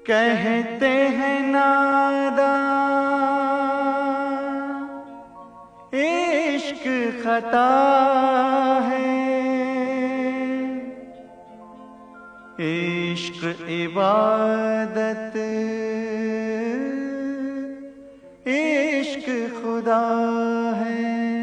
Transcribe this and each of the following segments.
कहते हैं नादां इश्क खता है, इश्क इबादत इश्क खुदा है।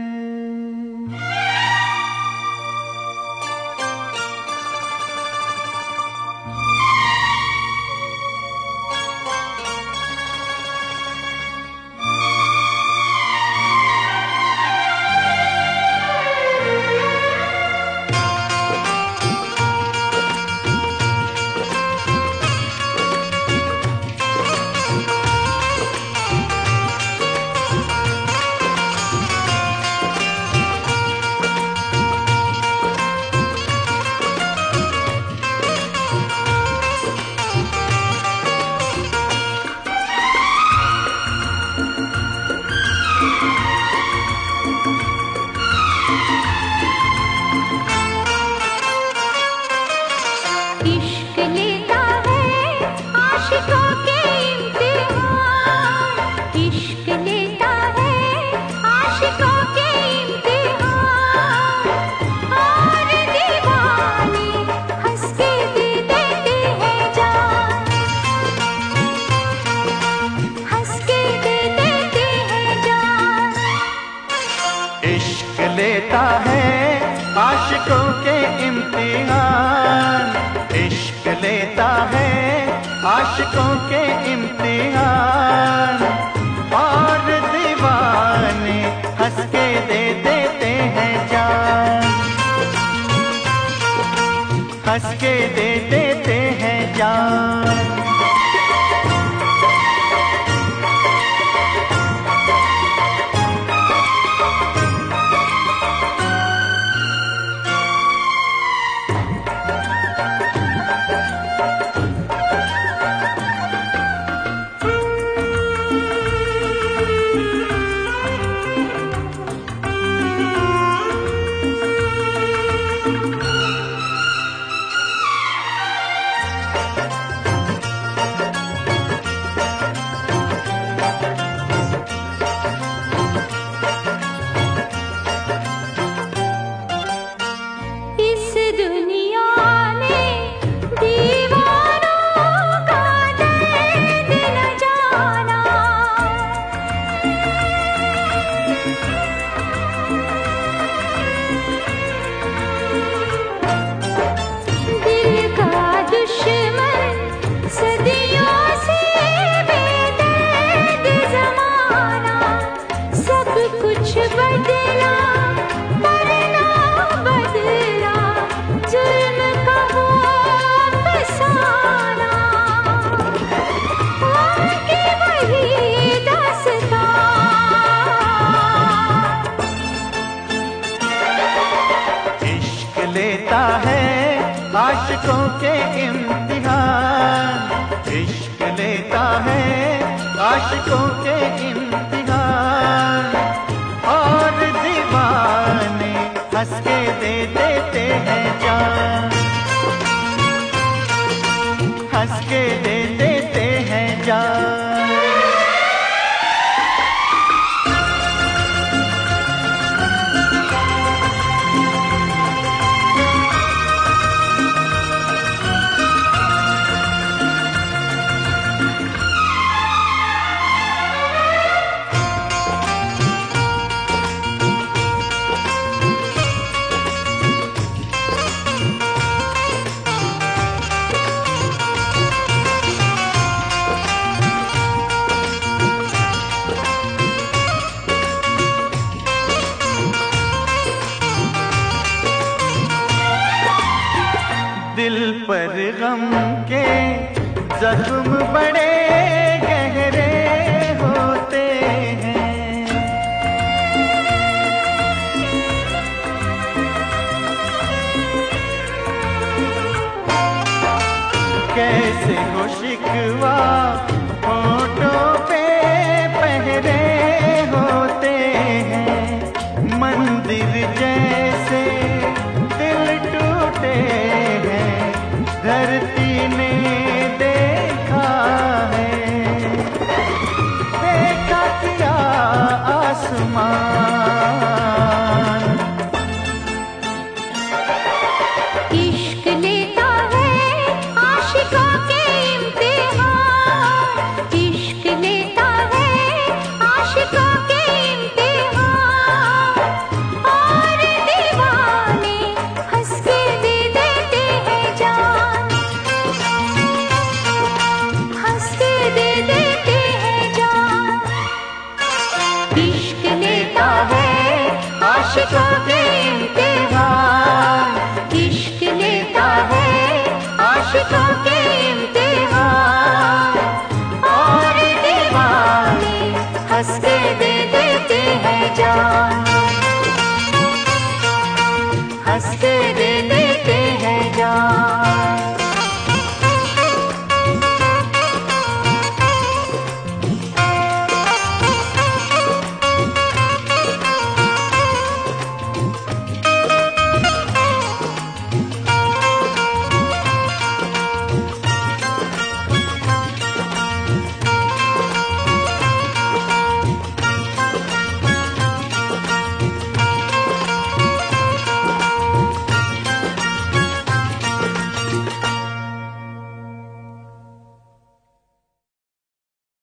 लेता है आशिकों के इम्तिहान, इश्क लेता है आशिकों के इम्तिहान, और दीवाने हंस के दे देते हैं जान, हंस के दे देते हैं जान। लेता है आशिकों के इम्तिहान, इश्क लेता है आशिकों के इम्तिहान, और दीवाने हंस के दे देते हैं जान, हंस के दे देते हैं जान। दिल पर गम के जख्म बड़े गहरे होते हैं, कैसे हो शिकवा